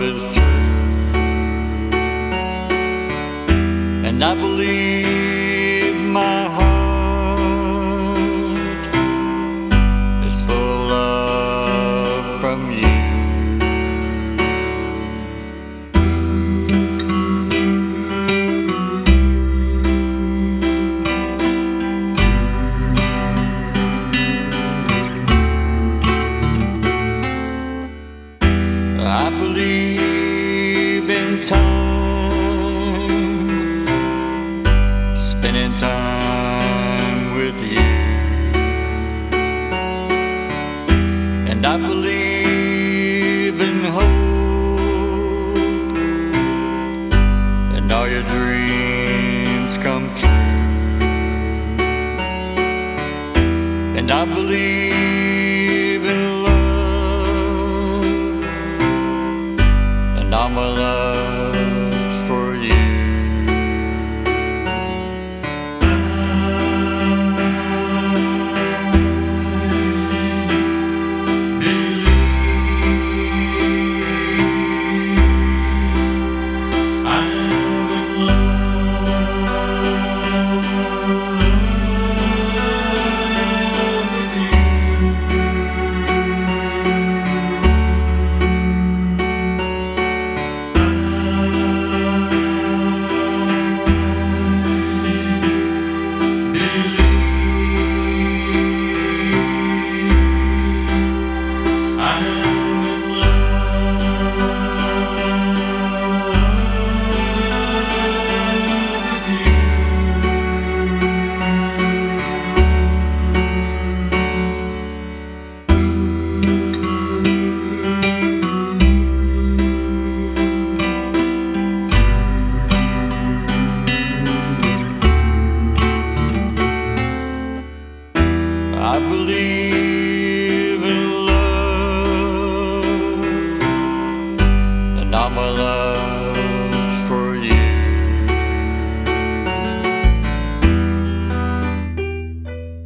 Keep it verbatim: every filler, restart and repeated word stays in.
is true, and I believe my heart is full of love from you. I believe in time, spending time with you, and I believe in hope, and all your dreams come true, and I believe in love, and all my love's for you. I believe